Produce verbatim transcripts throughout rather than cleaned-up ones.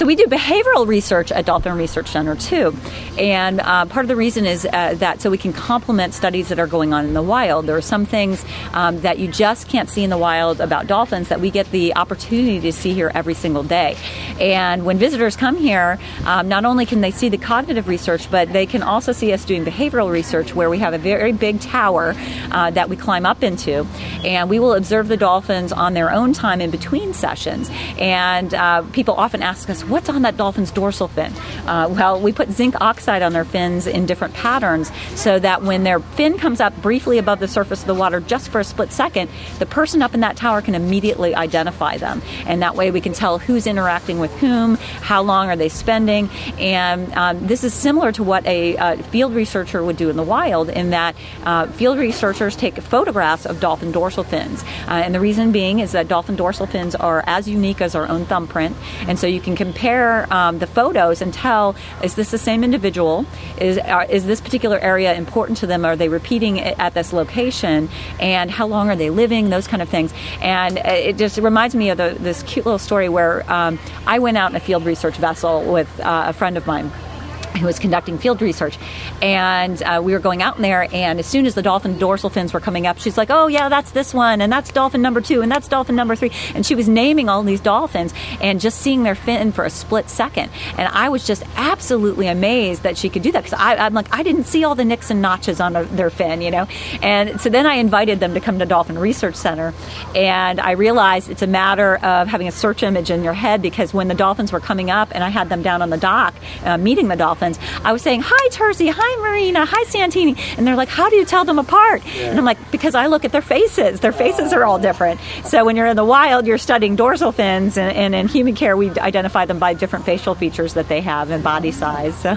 So we do behavioral research at Dolphin Research Center too, and uh, part of the reason is uh, that so we can complement studies that are going on in the wild. There are some things um, that you just can't see in the wild about dolphins that we get the opportunity to see here every single day. And when visitors come here, um, not only can they see the cognitive research, but they can also see us doing behavioral research, where we have a very big tower uh, that we climb up into, and we will observe the dolphins on their own time in between sessions. And uh, people often ask us, what's on that dolphin's dorsal fin? Uh, well, we put zinc oxide on their fins in different patterns so that when their fin comes up briefly above the surface of the water just for a split second, the person up in that tower can immediately identify them. And that way we can tell who's interacting with whom, how long are they spending. And um, this is similar to what a uh, field researcher would do in the wild, in that uh, field researchers take photographs of dolphin dorsal fins. Uh, and the reason being is that dolphin dorsal fins are as unique as our own thumbprint. And so you can compare um, the photos and tell, is this the same individual? Is, uh, is this particular area important to them? Are they repeating it at this location? And how long are they living? Those kind of things. And it just reminds me of the, this cute little story where um, I went out in a field research vessel with uh, a friend of mine who was conducting field research, and uh, we were going out in there, and as soon as the dolphin dorsal fins were coming up, she's like, oh yeah, that's this one, and that's dolphin number two, and that's dolphin number three, and she was naming all these dolphins and just seeing their fin for a split second. And I was just absolutely amazed that she could do that, because I'm like, I didn't see all the nicks and notches on their fin, you know. And so then I invited them to come to Dolphin Research Center, and I realized it's a matter of having a search image in your head, because when the dolphins were coming up and I had them down on the dock uh, meeting the dolphins, I was saying, hi Terzi, hi Marina, hi Santini, and they're like, how do you tell them apart? Yeah. And I'm like, because I look at their faces. Their faces are all different. So when you're in the wild, you're studying dorsal fins, and, and in human care, we identify them by different facial features that they have and body size. So.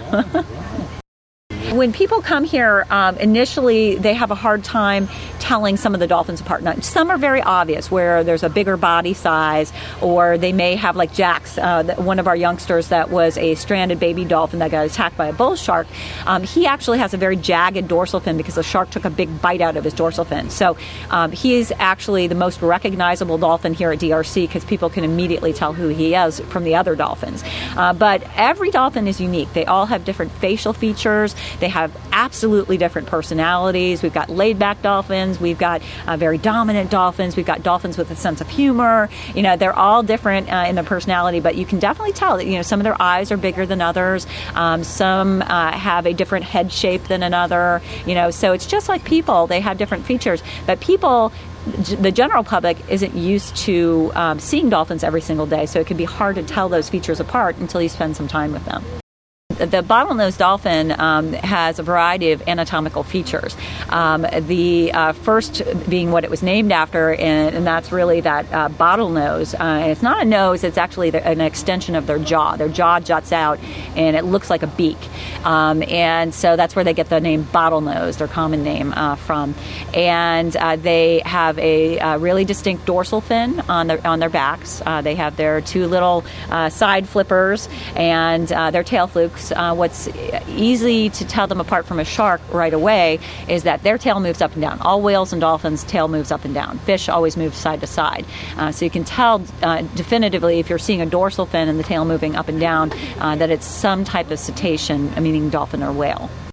When people come here, um, initially they have a hard time telling some of the dolphins apart. Now, some are very obvious, where there's a bigger body size, or they may have, like Jax, uh, one of our youngsters that was a stranded baby dolphin that got attacked by a bull shark. Um, he actually has a very jagged dorsal fin because the shark took a big bite out of his dorsal fin. So um, he is actually the most recognizable dolphin here at D R C, because people can immediately tell who he is from the other dolphins. Uh, but every dolphin is unique. They all have different facial features. They have absolutely different personalities. We've got laid-back dolphins. We've got uh, very dominant dolphins. We've got dolphins with a sense of humor. You know, they're all different uh, in their personality, but you can definitely tell that, you know, some of their eyes are bigger than others. Um, some uh, have a different head shape than another. You know, so it's just like people. They have different features. But people, the general public, isn't used to um, seeing dolphins every single day, so it can be hard to tell those features apart until you spend some time with them. The bottlenose dolphin um, has a variety of anatomical features. Um, the uh, first being what it was named after, and, and that's really that uh, bottlenose. Uh, and it's not a nose, it's actually the, an extension of their jaw. Their jaw juts out, and it looks like a beak. Um, and so that's where they get the name bottlenose, their common name, uh, from. And uh, they have a, a really distinct dorsal fin on their, on their backs. Uh, they have their two little uh, side flippers and uh, their tail flukes. Uh, what's easy to tell them apart from a shark right away is that their tail moves up and down. All whales and dolphins' tail moves up and down. Fish always move side to side. Uh, so you can tell uh, definitively, if you're seeing a dorsal fin and the tail moving up and down, uh, that it's some type of cetacean, meaning dolphin or whale.